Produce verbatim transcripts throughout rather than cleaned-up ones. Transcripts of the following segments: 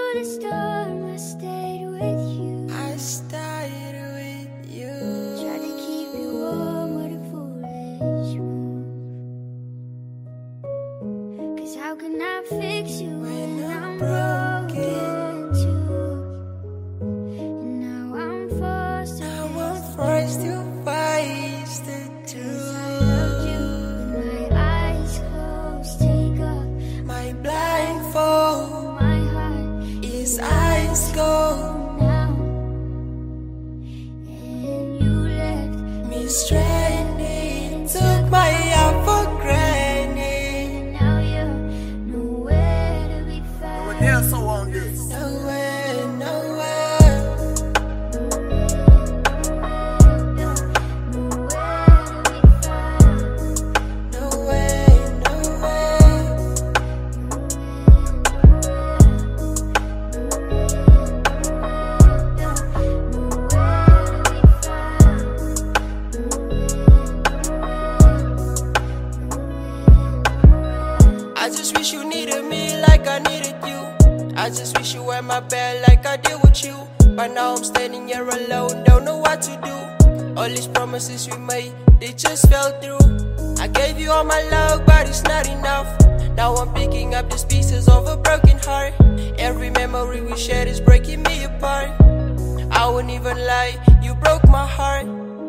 through the storm, I stayed with you. I stayed with you. Tried to keep you warm with a foolish move. Cause how can I fix you when, when I'm broken too? And now I'm forced to Now face I'm forced to face the truth. I loved you with my eyes closed. Take off My blindfold my heart is ice cold. now. And you left Me stranded, took my heart for granted. and now you're nowhere to be found. Yeah, so on this. Nowhere, nowhere. Nowhere, nowhere. I just wish you needed me like I needed you. I just wish you were my bed like I did with you. But now I'm standing here alone, don't know what to do. All these promises we made, they just fell through. I gave you all my love, but it's not enough. Now I'm picking up these pieces of a broken heart. Every memory we shared is breaking me apart. I wouldn't even lie, you broke my heart.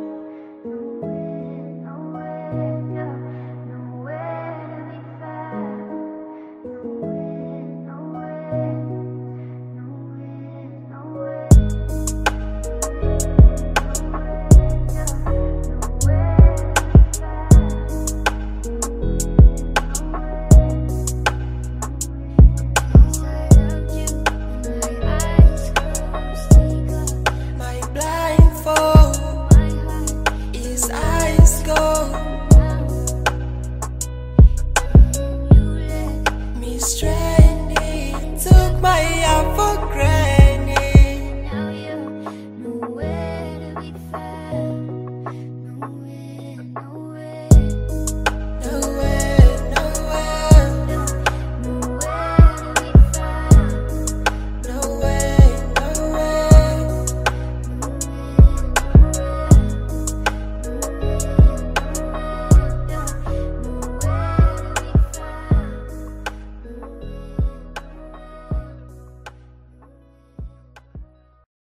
My blindfold is ice cold. Me stranded.